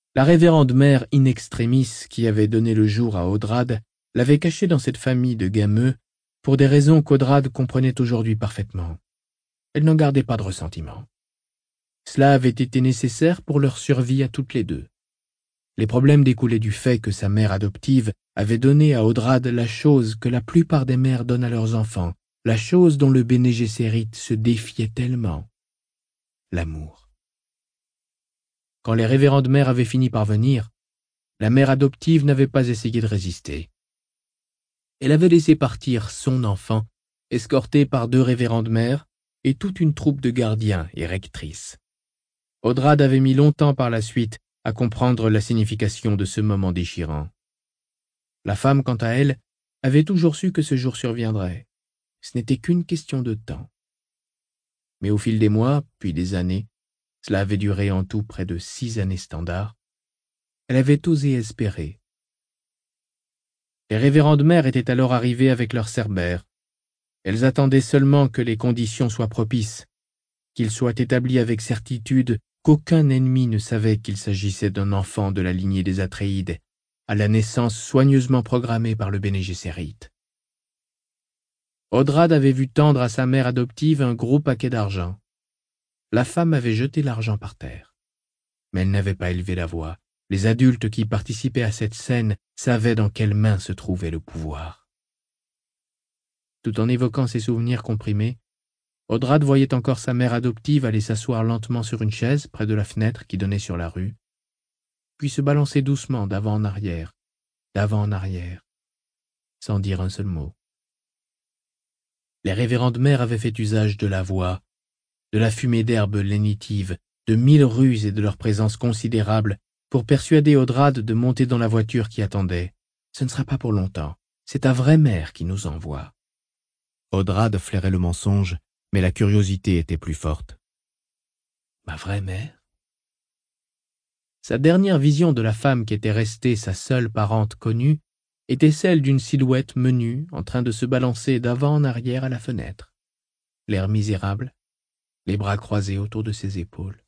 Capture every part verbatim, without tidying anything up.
La révérende mère in extremis qui avait donné le jour à Odrad l'avait cachée dans cette famille de gameux pour des raisons qu'Odrad comprenait aujourd'hui parfaitement. Elle n'en gardait pas de ressentiment. Cela avait été nécessaire pour leur survie à toutes les deux. Les problèmes découlaient du fait que sa mère adoptive avait donné à Odrad la chose que la plupart des mères donnent à leurs enfants, la chose dont le Béné Gesserit se défiait tellement: l'amour. Quand les révérendes mères avaient fini par venir, la mère adoptive n'avait pas essayé de résister. Elle avait laissé partir son enfant, escorté par deux révérendes mères et toute une troupe de gardiens et rectrices. Odrad avait mis longtemps par la suite à comprendre la signification de ce moment déchirant. La femme, quant à elle, avait toujours su que ce jour surviendrait. Ce n'était qu'une question de temps. Mais au fil des mois, puis des années, cela avait duré en tout près de six années standards, elle avait osé espérer. Les révérendes mères étaient alors arrivées avec leur cerbère. Elles attendaient seulement que les conditions soient propices, qu'il soit établi avec certitude qu'aucun ennemi ne savait qu'il s'agissait d'un enfant de la lignée des Atréides, à la naissance soigneusement programmée par le Béné Gesserit. Odrad avait vu tendre à sa mère adoptive un gros paquet d'argent. La femme avait jeté l'argent par terre. Mais elle n'avait pas élevé la voix. Les adultes qui participaient à cette scène savaient dans quelles mains se trouvait le pouvoir. Tout en évoquant ses souvenirs comprimés, Odrad voyait encore sa mère adoptive aller s'asseoir lentement sur une chaise près de la fenêtre qui donnait sur la rue, puis se balancer doucement d'avant en arrière, d'avant en arrière, sans dire un seul mot. Les révérendes mères avaient fait usage de la voix, de la fumée d'herbe lénitive, de mille ruses et de leur présence considérable pour persuader Odrad de monter dans la voiture qui attendait. Ce ne sera pas pour longtemps, c'est ta vraie mère qui nous envoie. Odrad flairait le mensonge, mais la curiosité était plus forte. Ma vraie mère? Sa dernière vision de la femme qui était restée sa seule parente connue était celle d'une silhouette menue en train de se balancer d'avant en arrière à la fenêtre, l'air misérable, les bras croisés autour de ses épaules.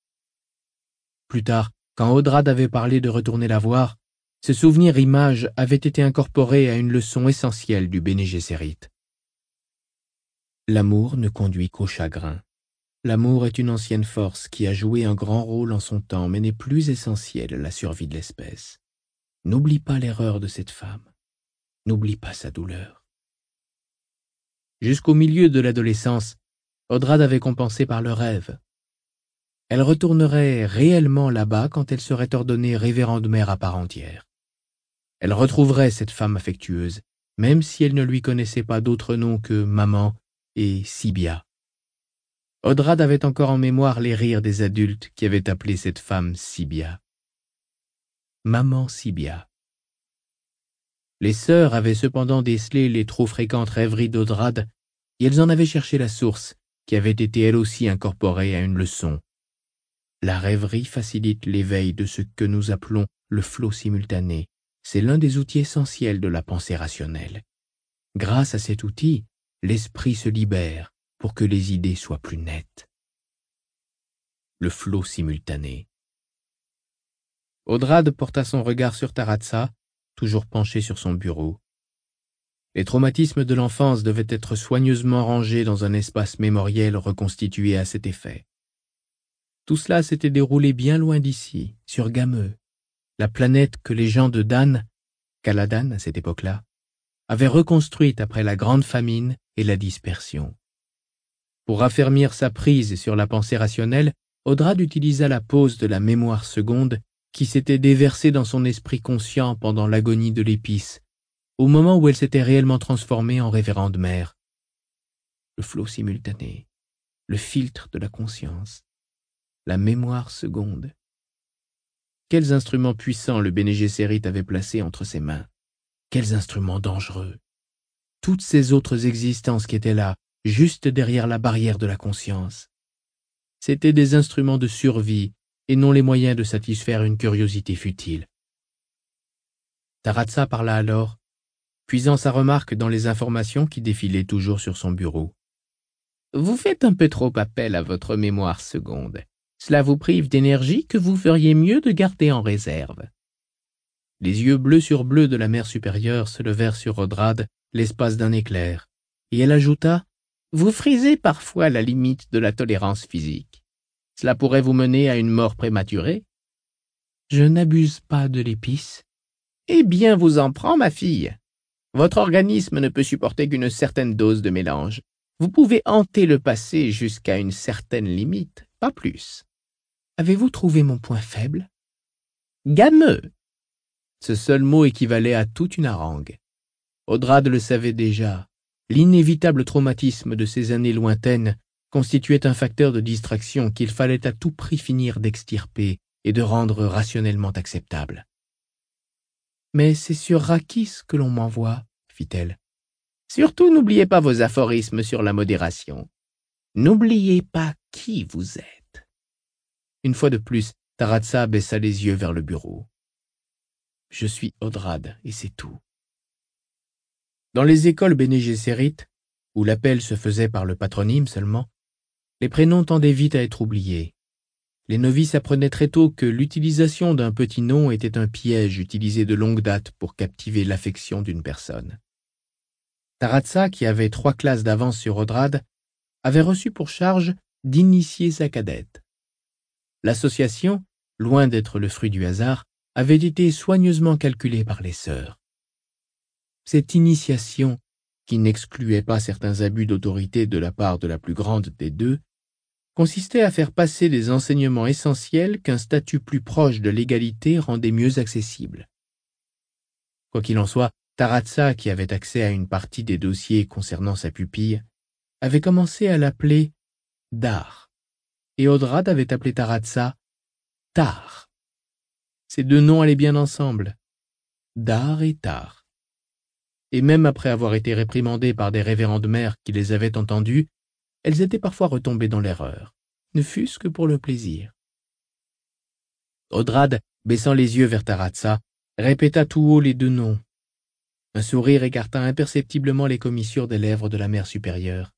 Plus tard, quand Odrad avait parlé de retourner la voir, ce souvenir-image avait été incorporé à une leçon essentielle du Béné Gesserit. L'amour ne conduit qu'au chagrin. L'amour est une ancienne force qui a joué un grand rôle en son temps, mais n'est plus essentielle à la survie de l'espèce. N'oublie pas l'erreur de cette femme. N'oublie pas sa douleur. Jusqu'au milieu de l'adolescence, Odrad avait compensé par le rêve. Elle retournerait réellement là-bas quand elle serait ordonnée révérende mère à part entière. Elle retrouverait cette femme affectueuse, même si elle ne lui connaissait pas d'autre nom que maman et Sibia. Odrad avait encore en mémoire les rires des adultes qui avaient appelé cette femme Sibia. Maman Sibia. Les sœurs avaient cependant décelé les trop fréquentes rêveries d'Odrad et elles en avaient cherché la source, qui avait été elle aussi incorporée à une leçon. La rêverie facilite l'éveil de ce que nous appelons le flot simultané. C'est l'un des outils essentiels de la pensée rationnelle. Grâce à cet outil, l'esprit se libère pour que les idées soient plus nettes. Le flot simultané. Odrad porta son regard sur Taratsa, toujours penché sur son bureau. Les traumatismes de l'enfance devaient être soigneusement rangés dans un espace mémoriel reconstitué à cet effet. Tout cela s'était déroulé bien loin d'ici, sur Gameux, la planète que les gens de Dan, Caladan à cette époque-là, avaient reconstruite après la grande famine et la dispersion. Pour raffermir sa prise sur la pensée rationnelle, Odrad utilisa la pause de la mémoire seconde qui s'était déversée dans son esprit conscient pendant l'agonie de l'épice, au moment où elle s'était réellement transformée en révérende mère. Le flot simultané, le filtre de la conscience, la mémoire seconde. Quels instruments puissants le Béné Gesserit avait placés entre ses mains. Quels instruments dangereux. Toutes ces autres existences qui étaient là, juste derrière la barrière de la conscience. C'étaient des instruments de survie et non les moyens de satisfaire une curiosité futile. Taratsa parla alors, puisant sa remarque dans les informations qui défilaient toujours sur son bureau. « Vous faites un peu trop appel à votre mémoire seconde. Cela vous prive d'énergie que vous feriez mieux de garder en réserve. » Les yeux bleus sur bleu de la mère supérieure se levèrent sur Odrad l'espace d'un éclair, et elle ajouta « Vous frisez parfois la limite de la tolérance physique. Cela pourrait vous mener à une mort prématurée. »« Je n'abuse pas de l'épice. »« Eh bien, vous en prends, ma fille. Votre organisme ne peut supporter qu'une certaine dose de mélange. Vous pouvez hanter le passé jusqu'à une certaine limite, pas plus. »« Avez-vous trouvé mon point faible ?»« Gameux !» Ce seul mot équivalait à toute une harangue. Odrad le savait déjà. L'inévitable traumatisme de ces années lointaines constituait un facteur de distraction qu'il fallait à tout prix finir d'extirper et de rendre rationnellement acceptable. « Mais c'est sur Rakis que l'on m'envoie, » fit-elle. « Surtout n'oubliez pas vos aphorismes sur la modération. N'oubliez pas qui vous êtes. » Une fois de plus, Taratsa baissa les yeux vers le bureau. « Je suis Odrad, et c'est tout. » Dans les écoles Béné Gesserit, où l'appel se faisait par le patronyme seulement, les prénoms tendaient vite à être oubliés. Les novices apprenaient très tôt que l'utilisation d'un petit nom était un piège utilisé de longue date pour captiver l'affection d'une personne. Taratsa, qui avait trois classes d'avance sur Odrad, avait reçu pour charge d'initier sa cadette. L'association, loin d'être le fruit du hasard, avait été soigneusement calculée par les sœurs. Cette initiation, qui n'excluait pas certains abus d'autorité de la part de la plus grande des deux, consistait à faire passer des enseignements essentiels qu'un statut plus proche de l'égalité rendait mieux accessible. Quoi qu'il en soit, Taratsa, qui avait accès à une partie des dossiers concernant sa pupille, avait commencé à l'appeler Dar, et Odrad avait appelé Taratsa Tar. Ces deux noms allaient bien ensemble, Dar et Tar. Et même après avoir été réprimandées par des révérendes mères qui les avaient entendues, elles étaient parfois retombées dans l'erreur, ne fût-ce que pour le plaisir. Odrad, baissant les yeux vers Taratsa, répéta tout haut les deux noms. Un sourire écarta imperceptiblement les commissures des lèvres de la mère supérieure.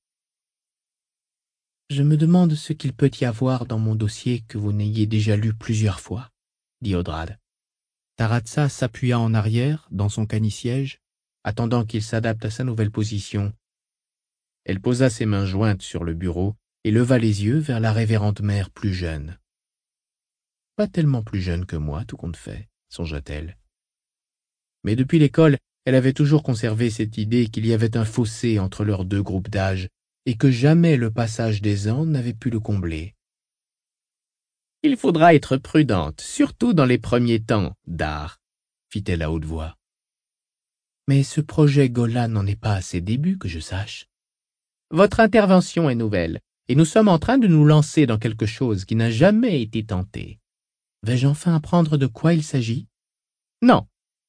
« Je me demande ce qu'il peut y avoir dans mon dossier que vous n'ayez déjà lu plusieurs fois, » dit Odrad. Taratsa s'appuya en arrière, dans son canisiège, attendant qu'il s'adapte à sa nouvelle position. Elle posa ses mains jointes sur le bureau et leva les yeux vers la révérende mère plus jeune. « Pas tellement plus jeune que moi, tout compte fait, » songea-t-elle. Mais depuis l'école, elle avait toujours conservé cette idée qu'il y avait un fossé entre leurs deux groupes d'âge et que jamais le passage des ans n'avait pu le combler. « Il faudra être prudente, surtout dans les premiers temps, Dar, » fit-elle à haute voix. « Mais ce projet Golan n'en est pas à ses débuts, que je sache. Votre intervention est nouvelle, et nous sommes en train de nous lancer dans quelque chose qui n'a jamais été tenté. Vais-je enfin apprendre de quoi il s'agit? Non. »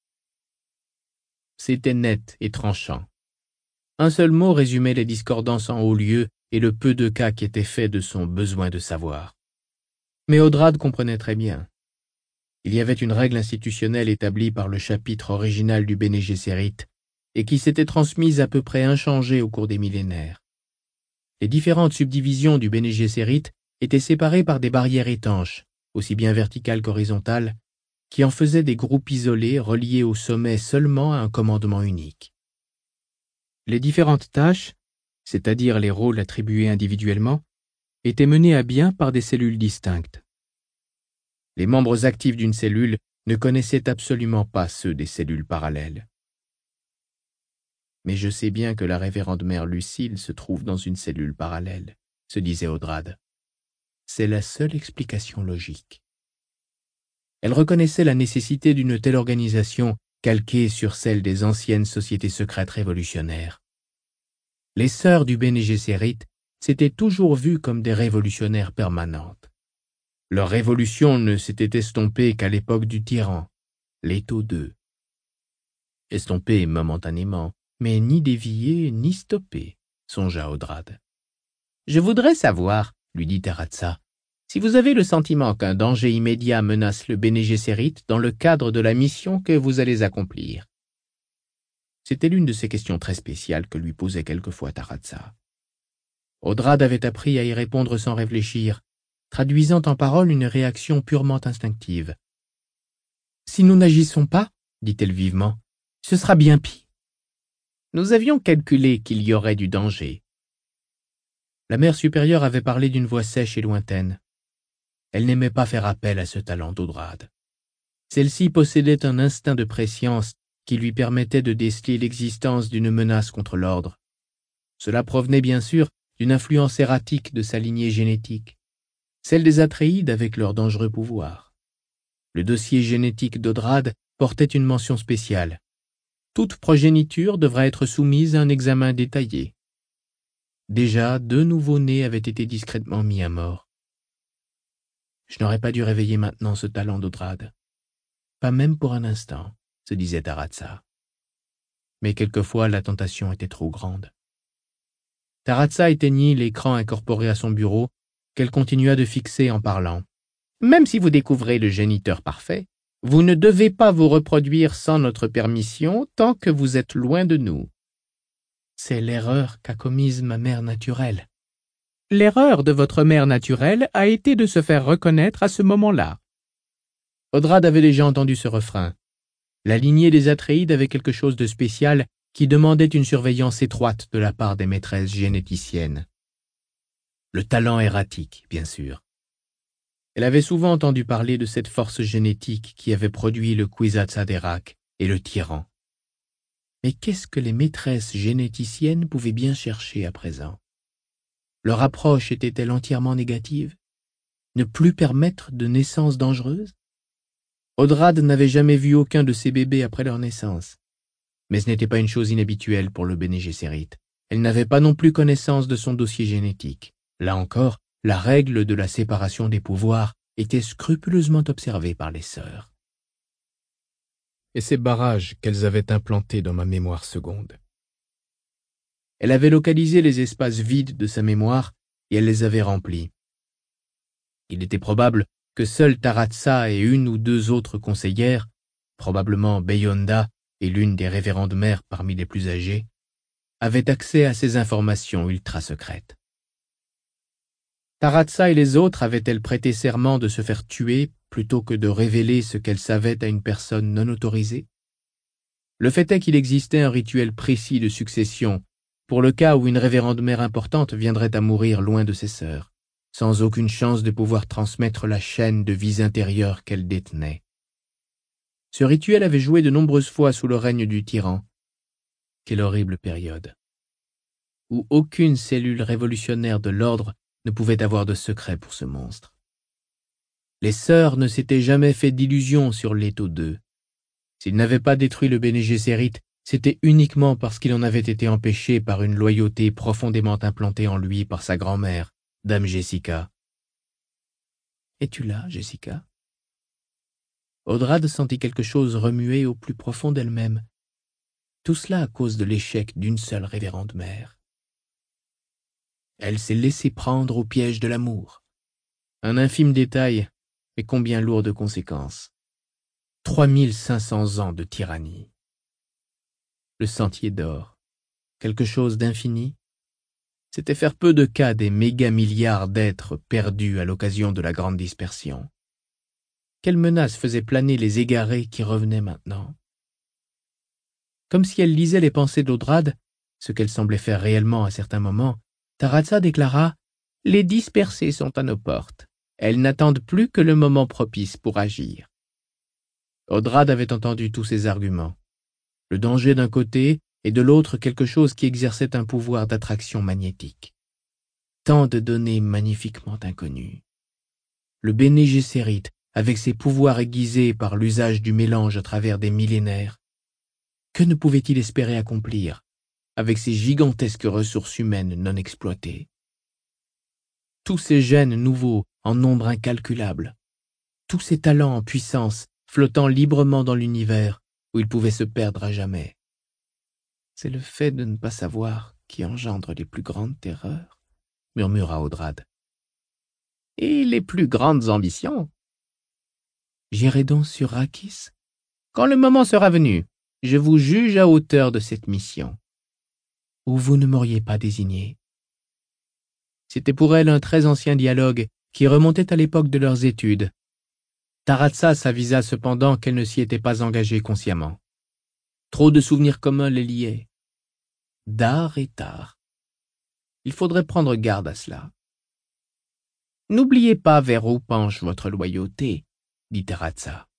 C'était net et tranchant. Un seul mot résumait les discordances en haut lieu et le peu de cas qui étaient faits de son besoin de savoir. Mais Odrad comprenait très bien. Il y avait une règle institutionnelle établie par le chapitre original du Béné Gesserit et qui s'était transmise à peu près inchangée au cours des millénaires. Les différentes subdivisions du Béné Gesserit étaient séparées par des barrières étanches, aussi bien verticales qu'horizontales, qui en faisaient des groupes isolés reliés au sommet seulement à un commandement unique. Les différentes tâches, c'est-à-dire les rôles attribués individuellement, étaient menées à bien par des cellules distinctes. Les membres actifs d'une cellule ne connaissaient absolument pas ceux des cellules parallèles. « Mais je sais bien que la révérende mère Lucille se trouve dans une cellule parallèle, » se disait Odrad. C'est la seule explication logique. Elle reconnaissait la nécessité d'une telle organisation calquée sur celle des anciennes sociétés secrètes révolutionnaires. Les sœurs du Béné Gesserit s'étaient toujours vues comme des révolutionnaires permanentes. Leur révolution ne s'était estompée qu'à l'époque du tyran, Leto deux. Estompée momentanément, mais ni déviée ni stoppée, songea Odrad. « Je voudrais savoir, » lui dit Taratsa, « si vous avez le sentiment qu'un danger immédiat menace le Béné Gesserit dans le cadre de la mission que vous allez accomplir. » C'était l'une de ces questions très spéciales que lui posait quelquefois Taratsa. Odrad avait appris à y répondre sans réfléchir, traduisant en paroles une réaction purement instinctive. « Si nous n'agissons pas, dit-elle vivement, ce sera bien pis. Nous avions calculé qu'il y aurait du danger. » La mère supérieure avait parlé d'une voix sèche et lointaine. Elle n'aimait pas faire appel à ce talent d'Audrade. Celle-ci possédait un instinct de prescience qui lui permettait de déceler l'existence d'une menace contre l'ordre. Cela provenait bien sûr d'une influence erratique de sa lignée génétique, celle des Atréides avec leur dangereux pouvoir. Le dossier génétique d'Audrade portait une mention spéciale. Toute progéniture devra être soumise à un examen détaillé. Déjà, deux nouveaux-nés avaient été discrètement mis à mort. Je n'aurais pas dû réveiller maintenant ce talent d'Audrade. Pas même pour un instant, se disait Taratsa. Mais quelquefois la tentation était trop grande. Taratsa éteignit l'écran incorporé à son bureau, qu'elle continua de fixer en parlant. Même si vous découvrez le géniteur parfait, vous ne devez pas vous reproduire sans notre permission tant que vous êtes loin de nous. C'est l'erreur qu'a commise ma mère naturelle. L'erreur de votre mère naturelle a été de se faire reconnaître à ce moment-là. Audrade avait déjà entendu ce refrain. La lignée des Atréides avait quelque chose de spécial qui demandait une surveillance étroite de la part des maîtresses généticiennes. Le talent erratique, bien sûr. Elle avait souvent entendu parler de cette force génétique qui avait produit le Kwisatz Haderach et le tyran. Mais qu'est-ce que les maîtresses généticiennes pouvaient bien chercher à présent? Leur approche était-elle entièrement négative? Ne plus permettre de naissance dangereuse? Audrade n'avait jamais vu aucun de ses bébés après leur naissance. Mais ce n'était pas une chose inhabituelle pour le Bene Gesserit. Elle n'avait pas non plus connaissance de son dossier génétique. Là encore, la règle de la séparation des pouvoirs était scrupuleusement observée par les sœurs. Et ces barrages qu'elles avaient implantés dans ma mémoire seconde. Elle avait localisé les espaces vides de sa mémoire et elle les avait remplis. Il était probable que seule Taratsa et une ou deux autres conseillères, probablement Beyonda et l'une des révérendes mères parmi les plus âgées, avaient accès à ces informations ultra-secrètes. Taratsa et les autres avaient-elles prêté serment de se faire tuer plutôt que de révéler ce qu'elles savaient à une personne non autorisée? Le fait est qu'il existait un rituel précis de succession pour le cas où une révérende mère importante viendrait à mourir loin de ses sœurs, sans aucune chance de pouvoir transmettre la chaîne de vies intérieures qu'elle détenait. Ce rituel avait joué de nombreuses fois sous le règne du tyran. Quelle horrible période, où aucune cellule révolutionnaire de l'ordre ne pouvait avoir de secret pour ce monstre. Les sœurs ne s'étaient jamais fait d'illusions sur l'étau d'eux. S'ils n'avaient pas détruit le Bene Gesserit, c'était uniquement parce qu'il en avait été empêché par une loyauté profondément implantée en lui par sa grand-mère, Dame Jessica. « Es-tu là, Jessica ?» Audrade sentit quelque chose remuer au plus profond d'elle-même. Tout cela à cause de l'échec d'une seule révérende mère. Elle s'est laissée prendre au piège de l'amour. Un infime détail, mais combien lourd de conséquences. Trois mille cinq cents ans de tyrannie. Le sentier d'or, quelque chose d'infini, c'était faire peu de cas des méga-milliards d'êtres perdus à l'occasion de la grande dispersion. Quelle menace faisait planer les égarés qui revenaient maintenant? Comme si elle lisait les pensées d'Audrade, ce qu'elle semblait faire réellement à certains moments, Taratsa déclara « Les dispersés sont à nos portes. Elles n'attendent plus que le moment propice pour agir. » Audrade avait entendu tous ces arguments. Le danger d'un côté et de l'autre quelque chose qui exerçait un pouvoir d'attraction magnétique. Tant de données magnifiquement inconnues. Le Bene Gesserit, avec ses pouvoirs aiguisés par l'usage du mélange à travers des millénaires, que ne pouvait-il espérer accomplir avec ces gigantesques ressources humaines non exploitées? Tous ces gènes nouveaux en nombre incalculable, tous ces talents en puissance flottant librement dans l'univers où ils pouvaient se perdre à jamais. C'est le fait de ne pas savoir qui engendre les plus grandes terreurs, murmura Audrade. Et les plus grandes ambitions? J'irai donc sur Arrakis? Quand le moment sera venu, je vous juge à hauteur de cette mission. Ou vous ne m'auriez pas désigné. C'était pour elle un très ancien dialogue qui remontait à l'époque de leurs études. Taratsa s'avisa cependant qu'elle ne s'y était pas engagée consciemment. Trop de souvenirs communs les liaient. D'art et tard. Il faudrait prendre garde à cela. « N'oubliez pas vers où penche votre loyauté, dit Taratsa.